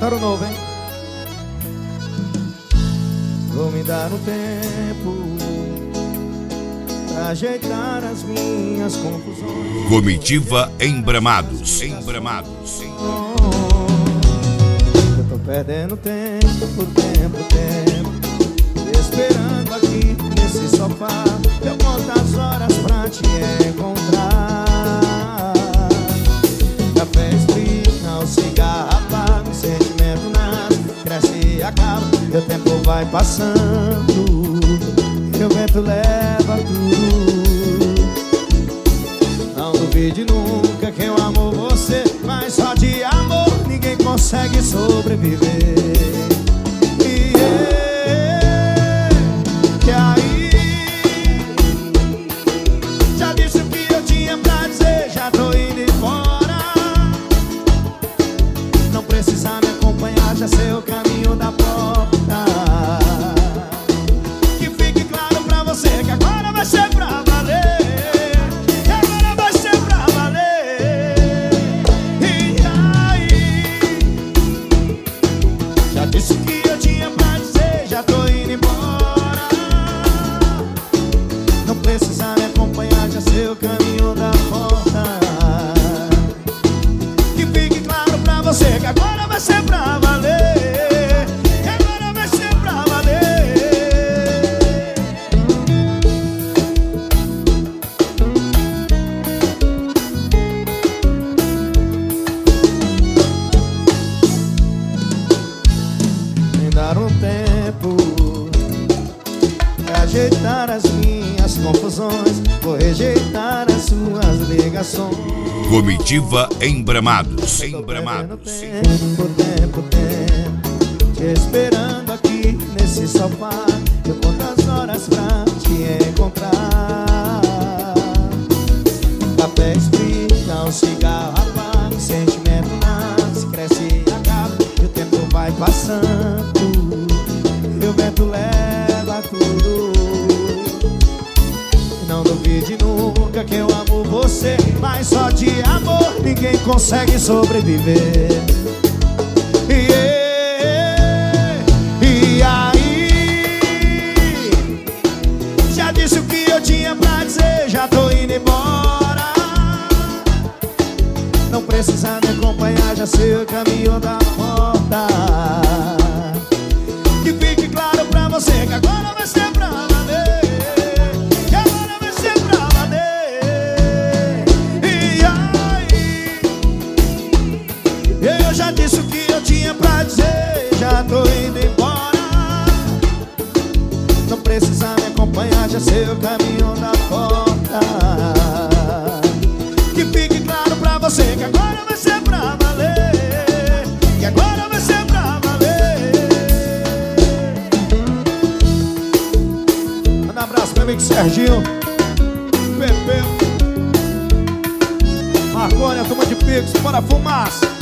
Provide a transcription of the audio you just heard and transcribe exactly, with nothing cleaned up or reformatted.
Cantaram novo, hein? Vou me dar um tempo pra ajeitar as minhas confusões. Comitiva Embramados. Embramados. Eu tô perdendo tempo, tempo, tempo, esperando aqui nesse sofá. Eu conto as horas pra te encontrar. Café esfria, o cigarro apaga, o sentimento nada, cresce e acaba. E o tempo vai passando e o vento leva tudo. Não duvide nunca que eu amo você, mas só de amor ninguém consegue sobreviver. E, e aí, já disse o que eu tinha pra dizer, já tô indo embora. Não precisa me acompanhar, já sei o caminho da porta. Que fique claro pra você que agora vai ser pra valer. Que agora vai ser pra valer. E aí, já disse o que eu tinha pra dizer, já tô indo embora. Não precisa me acompanhar, já sei o caminho da porta. Que fique claro pra você que agora vai ser pra valer. Que agora vai ser pra valer. Me dar um tempo pra ajeitar as minhas confusões. Vou rejeitar as suas ligações. Comitiva Embramados. Tô Embramados. perdendo tempo, tempo, tempo, te esperando aqui nesse sofá. Eu conto as horas pra te encontrar. Café esfria, um cigarro apaga, sentimento nasce, cresce e acaba. E o tempo vai passando e o vento leva tudo. Não duvide nunca que eu amo você, mas só de amor ninguém consegue sobreviver. E, e aí, já disse o que eu tinha pra dizer, já tô indo embora. Não precisa me acompanhar, já sei o caminho da porta. Que fique claro pra você que agora vai ser pra valer. Eu já disse o que eu tinha pra dizer, já tô indo embora. Não precisa me acompanhar, já sei o caminho da porta. Que fique claro pra você que agora vai ser pra valer. Que agora vai ser pra valer. Manda um abraço pro meu amigo Serginho, Pepeu, Marconi, a turma de Pix, bora fumaça.